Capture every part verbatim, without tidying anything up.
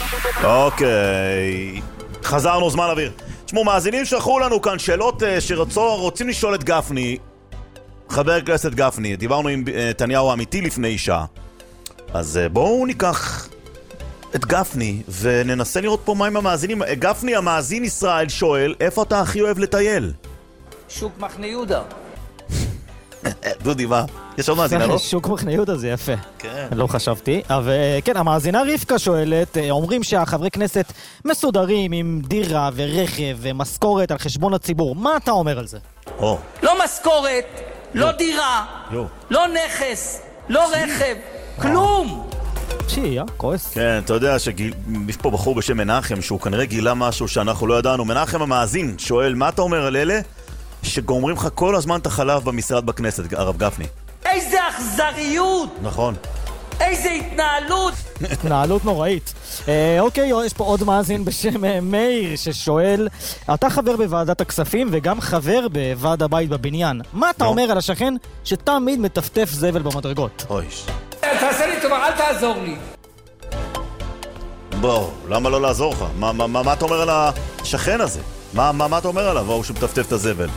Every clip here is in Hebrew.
אוקיי, חזרנו זמן אוויר. תשמעו, מאזינים שלחו לנו כאן שאלות שרוצים לשאול את גפני, חבר הכנסת גפני. דיברנו עם נתניהו האמיתי לפני שעה, אז בואו ניקח את גפני וננסה לראות פה מה עם המאזינים. גפני, המאזין ישראל שואל, איפה אתה הכי אוהב לטייל? שוק מחנה יהודה. דודי, מה? יש עוד מאזינה, לא? שוק מחנה יהודה זה יפה. כן. לא חשבתי. אבל כן, המאזינה רבקה שואלת, אומרים שהחברי כנסת מסודרים עם דירה ורכב ומשכורת על חשבון הציבור. מה אתה אומר על זה? או. לא משכורת, לא דירה, לא נכס, לא רכב, כלום. שיהיה, כועס. כן, אתה יודע שיש פה בחור בשם מנחם שהוא כנראה גילה משהו שאנחנו לא ידענו. מנחם המאזין שואל, מה אתה אומר על אלה שגומרים לך כל הזמן את החלב במשרד בכנסת, הרב גפני? איזה אכזריות! נכון. איזה התנהלות! התנהלות נוראית. אה, אוקיי, יש פה עוד מאזין בשם אה, מאיר ששואל, אתה חבר בוועדת הכספים וגם חבר בוועד הבית בבניין. מה אתה לא. אומר על השכן שתמיד מטפטף זבל במדרגות? אוי. תעשה לי טובה, אל תעזור לי. בוא, למה לא לעזור לך? מה, מה, מה, מה אתה אומר על השכן הזה? מה, מה, מה אתה אומר עליו? הוא שמטפטף את הזבל.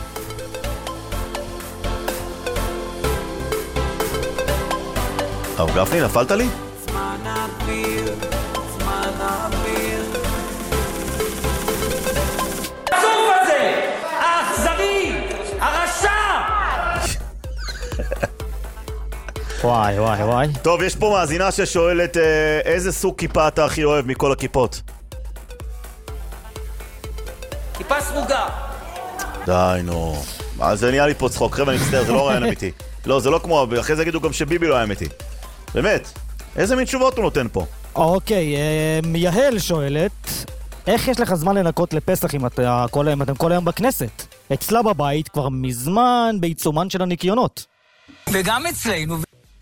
הרב גפני, נפלת לי? זמן אוויר, זמן אוויר. הסוף הזה! האכזרי! הרשע! וואי וואי וואי. טוב, יש פה מאזינה ששואלת אה, איזה סוג כיפה אתה הכי אוהב מכל הכיפות? כיפה סרוגה. די, נו. מה, זה נהיה לי פה צחוק, חבר'ה, אני מצטער, זה לא רעיון אמיתי. לא, זה לא כמו, אחרי זה יגידו גם שביבי לא היה אמיתי. באמת, איזה מין תשובות הוא נותן פה? אוקיי, אה, יהל שואלת, איך יש לך זמן לנקות לפסח אם אתה כל היום, אתם כל היום בכנסת? אצלה בבית כבר מזמן בעיצומן של הניקיונות. וגם אצלנו.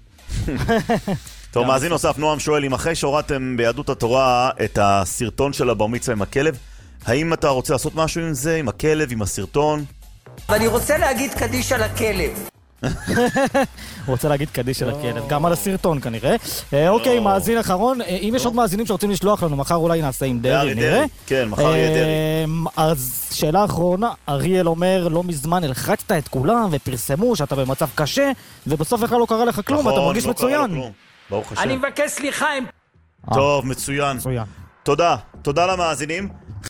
טוב, מאזין נוסף, נועם שואל, אם אחרי שהורדתם ביהדות התורה את הסרטון של הבר מצווה עם הכלב, האם אתה רוצה לעשות משהו עם זה, עם הכלב, עם הסרטון? ואני רוצה להגיד קדיש על הכלב. הוא רוצה להגיד קדיש על הכלב, גם על הסרטון כנראה. אוקיי, מאזין אחרון, אם יש עוד מאזינים שרוצים לשלוח לנו, מחר אולי נעשה עם דרי, נראה. כן, מחר יהיה דרי. אז שאלה אחרונה, אריאל אומר, לא מזמן הלחצת את כולם ופרסמו שאתה במצב קשה, ובסוף בכלל לא קרה לך כלום, אתה מרגיש מצוין. ברוך השם. אני מבקש סליחה עם... טוב, מצוין. מצוין. תודה, תודה למאזינים.